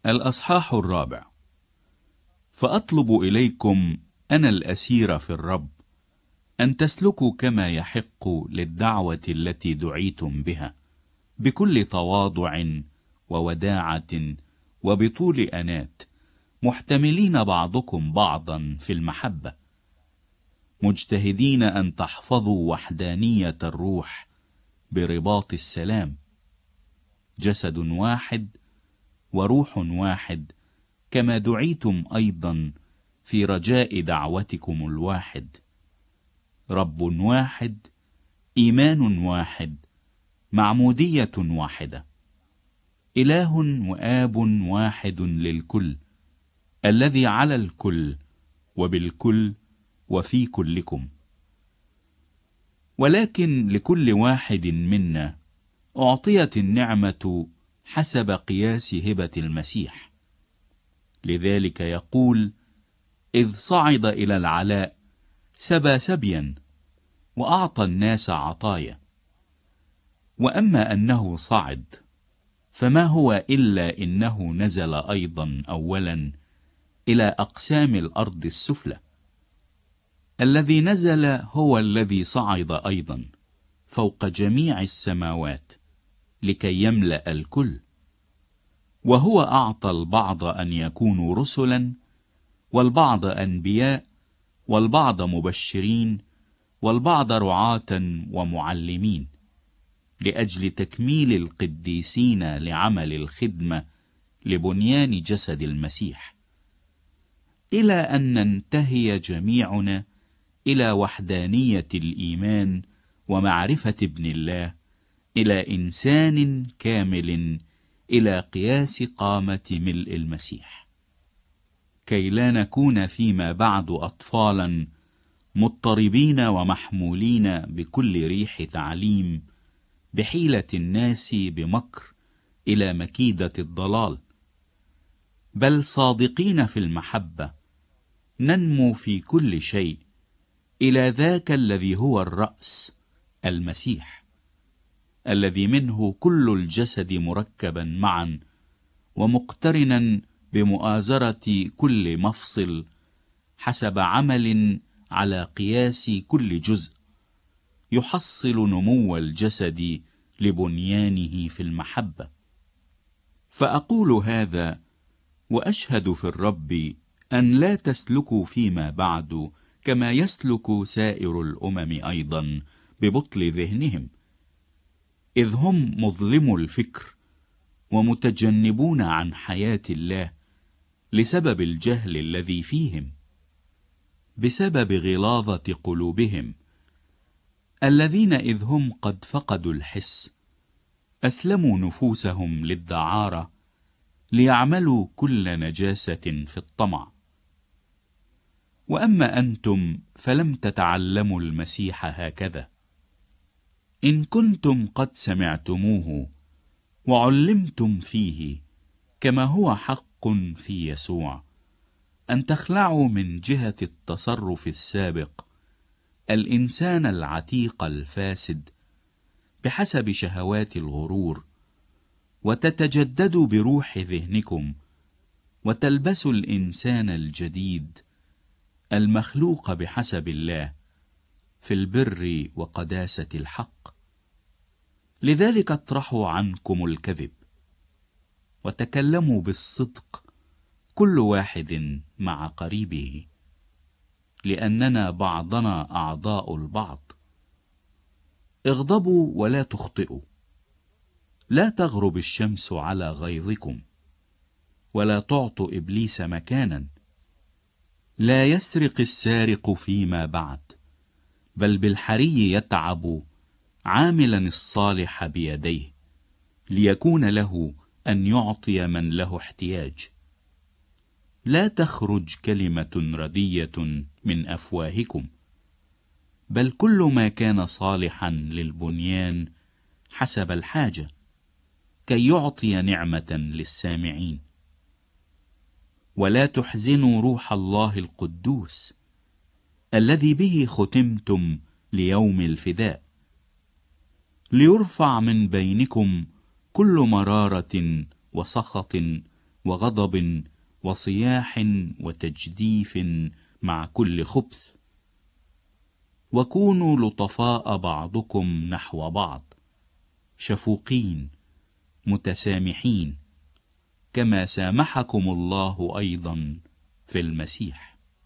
الأصحاح 4. فأطلب إليكم أنا الأسير في الرب أن تسلكوا كما يحق للدعوة التي دعيتم بها، بكل تواضع ووداعة وبطول أنات، محتملين بعضكم بعضا في المحبة، مجتهدين أن تحفظوا وحدانية الروح برباط السلام، جسد واحد وروح واحد، كما دعيتم أيضا في رجاء دعوتكم الواحد، رب واحد، إيمان واحد، معمودية واحدة، إله وآب واحد للكل، الذي على الكل وبالكل وفي كلكم. ولكن لكل واحد منا أعطيت النعمة حسب قياس هبة المسيح. لذلك يقول: إذ صعد إلى العلاء سبى سبيا وأعطى الناس عطايا. وأما أنه صعد، فما هو إلا إنه نزل أيضا أولا إلى أقسام الأرض السفلى. الذي نزل هو الذي صعد أيضا فوق جميع السماوات لكي يملأ الكل. وهو أعطى البعض أن يكونوا رسلا، والبعض أنبياء، والبعض مبشرين، والبعض رعاة ومعلمين، لأجل تكميل القديسين لعمل الخدمة لبنيان جسد المسيح، إلى أن ننتهي جميعنا إلى وحدانية الإيمان ومعرفة ابن الله، إلى إنسان كامل، إلى قياس قامة ملء المسيح، كي لا نكون فيما بعد أطفالا مضطربين ومحمولين بكل ريح تعليم، بحيلة الناس بمكر إلى مكيدة الضلال، بل صادقين في المحبة ننمو في كل شيء إلى ذاك الذي هو الرأس، المسيح، الذي منه كل الجسد مركبا معا ومقترنا بمؤازرة كل مفصل حسب عمل على قياس كل جزء، يحصل نمو الجسد لبنيانه في المحبة. فأقول هذا وأشهد في الرب أن لا تسلكوا فيما بعد كما يسلك سائر الأمم أيضا ببطل ذهنهم، إذ هم مظلمو الفكر ومتجنبون عن حياة الله لسبب الجهل الذي فيهم، بسبب غلاظة قلوبهم، الذين إذ هم قد فقدوا الحس أسلموا نفوسهم للدعارة ليعملوا كل نجاسة في الطمع. وأما أنتم فلم تتعلموا المسيح هكذا، إن كنتم قد سمعتموه وعلمتم فيه كما هو حق في يسوع، أن تخلعوا من جهة التصرف السابق الإنسان العتيق الفاسد بحسب شهوات الغرور، وتتجددوا بروح ذهنكم، وتلبسوا الإنسان الجديد المخلوق بحسب الله في البر وقداسة الحق. لذلك اطرحوا عنكم الكذب، وتكلموا بالصدق كل واحد مع قريبه، لأننا بعضنا أعضاء البعض. اغضبوا ولا تخطئوا، لا تغرب الشمس على غيظكم، ولا تعطوا إبليس مكانا. لا يسرق السارق فيما بعد، بل بالحري يتعب عاملا الصالح بيديه، ليكون له أن يعطي من له احتياج. لا تخرج كلمة ردية من أفواهكم، بل كل ما كان صالحا للبنيان حسب الحاجة، كي يعطي نعمة للسامعين. ولا تحزنوا روح الله القدوس، الذي به ختمتم ليوم الفداء، ليرفع من بينكم كل مرارة وسخط وغضب وصياح وتجديف مع كل خبث. وكونوا لطفاء بعضكم نحو بعض، شفوقين متسامحين، كما سامحكم الله أيضا في المسيح.